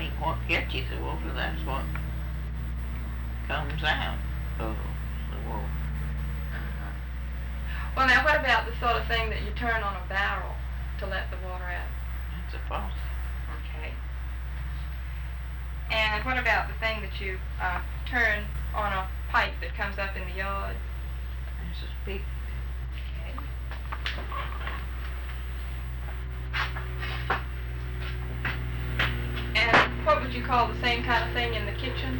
ain't what catches the water, that's what comes out of the water. Well, now, what about the sort of thing that you turn on a barrel to let the water out? That's a faucet. Okay. And what about the thing that you turn on a pipe that comes up in the yard? That's a spigot. Okay. And what would you call the same kind of thing in the kitchen?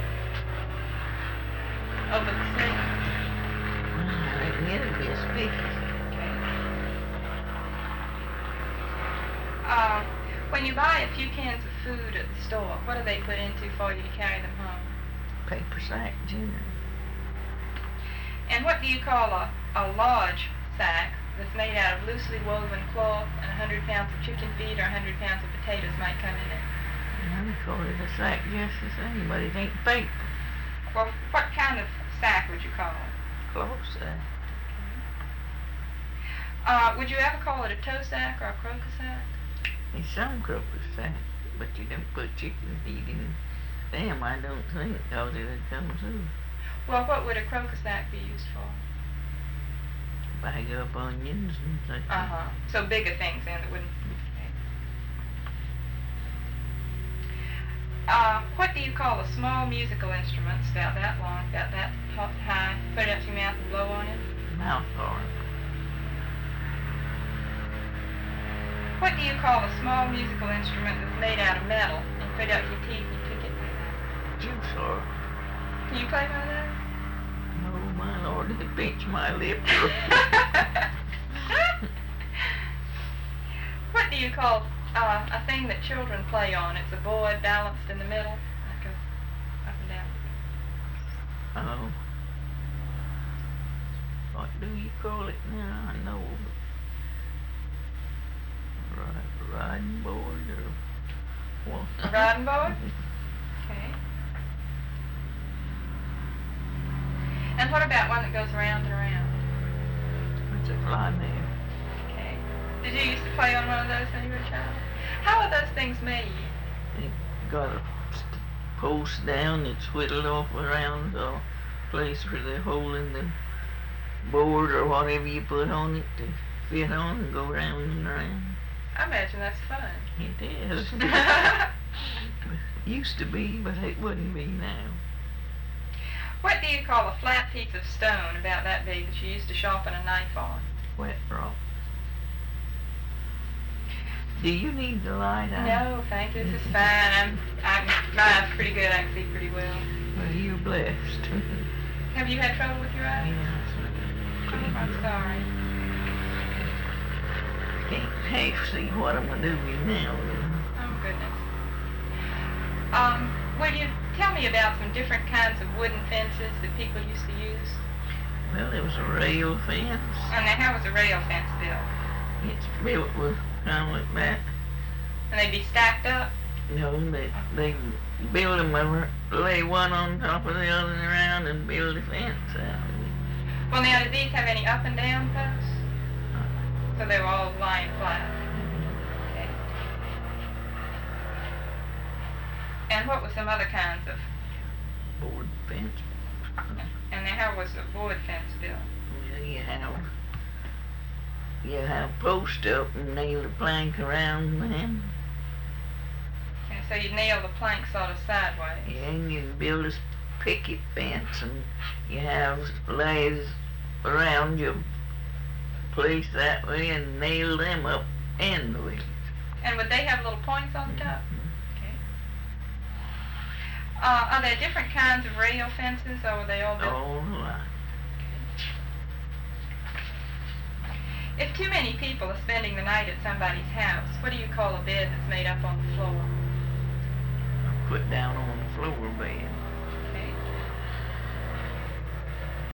Over the sink? I reckon it'd be a spigot. Okay. When you buy a few cans of food at the store, what do they put into for you to carry them home? Paper sack, generally. And what do you call a large sack that's made out of loosely woven cloth and 100 pounds of chicken feed or 100 pounds of potatoes might come in it? I call it a sack just the same, but it ain't paper. Well, what kind of sack would you call it? Cloth sack. Would you ever call it a toe sack or a croaker sack? It's some croaker sack, but you don't put chicken feed in them, I don't think, because it'd come through. Well, what would a croaker sack be used for? Bag up onions and such. So bigger things then that wouldn't... What do you call a small musical instrument? It's about that long, about that high. Put it up to your mouth and blow on it. Mouth harp. What do you call a small musical instrument that's made out of metal and put up your teeth and you pick it like that? Juice harp. Can you play one of those? Oh my Lord, it pinch my lip. What do you call a thing that children play on? It's a board balanced in the middle, like a up and down. Oh. What do you call it now? I know. Riding board or what? A riding board? Okay. And what about one that goes around and around? It's a fly mare. Okay. Did you used to play on one of those when you were a child? How are those things made? It got a post down, it's whittled off around a place where they're holding the board or whatever you put on it to fit on and go round and round. I imagine that's fun. It is. Used to be, but it wouldn't be now. What do you call a flat piece of stone about that big that you used to sharpen a knife on? Wet rock. Do you need the light out? No, thank you. This is fine. I'm pretty good. I can see pretty well. Well, you're blessed. Have you had trouble with your eyes? Yes. Oh, I'm sorry. Can't half see what I'm gonna do with you now. Oh, goodness. Will you tell me about some different kinds of wooden fences that people used to use? Well, there was a rail fence. And now, how was a rail fence built? It's built with kind of like that. And they'd be stacked up? No, they build them over, lay one on top of the other around and build a fence out of it. Well, now, did these have any up and down posts? So they were all lying flat. Okay. And what were some other kinds of? Board fence. And now, how was a board fence built? Well, you have post up and nail a plank around them. And so you nail the plank sort of sideways. Yeah, and you build a picket fence and you have lays around your place that way and nail them up endways. And would they have little points on the top? Okay. Are there different kinds of rail fences, or were they all built? All right. If too many people are spending the night at somebody's house, what do you call a bed that's made up on the floor? Put down on the floor bed.